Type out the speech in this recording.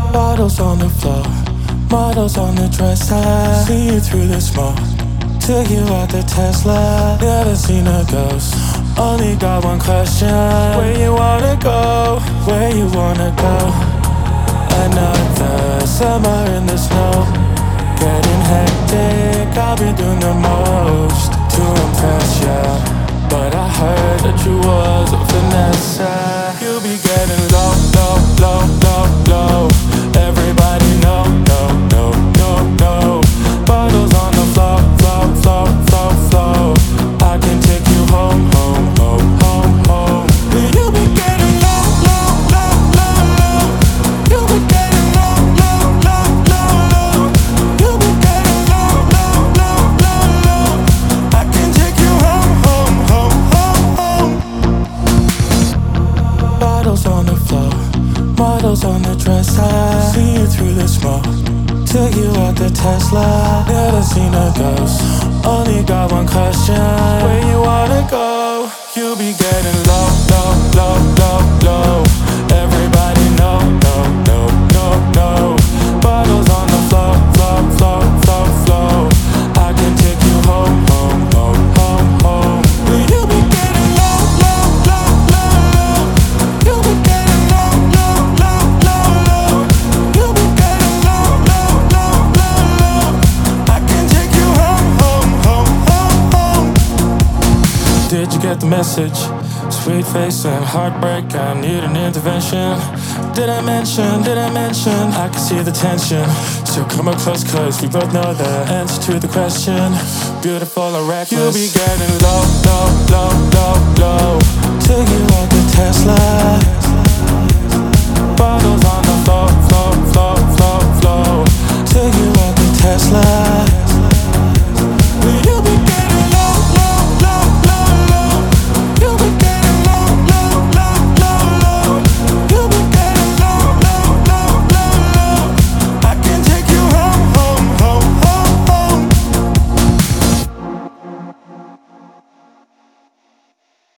Bottles on the floor, models on the dresser. See you through the smoke, took you out the Tesla. Never seen a ghost, only got one question. Where you wanna go, where you wanna go? Another summer in the snow, getting hectic, I've been doing the most to impress ya. But I heard that you was a finesse. You be getting low, low, low, low, low. Everybody know, no, no, no, no. Bottles on the floor, floor, floor, floor, floor. I can take you home, home, home, home, home. You be getting low, low, low, low, low. You be getting low, low, low, low, low. You be getting low, low, low, low, low. I can take you home, home, home, home, home. Bottles on the floor, models on the dresser. See you through the smoke, took you out the Tesla. Never seen a ghost, only got one question. Where you wanna go? You be getting low, low, low, low, low. Everybody know, no, no, no, no. Bottles on the floor, floor, floor, floor, floor. I can take you home, home, home, home, home. You be getting low, low, low, low, low. You be getting low, low, low, low, low. You be getting low, low, low, low, low. I can take you home, home, home, home, home. Did you get the message? Sweet face and heartbreak, I need an intervention. Did I mention, I can see the tension. So come up close cause we both know the answer to the question. Beautiful or reckless. You be getting low, low, low, low, low. Took you out the Tesla. Bottles on the floor, floor, floor, floor, floor. Took you out the Tesla.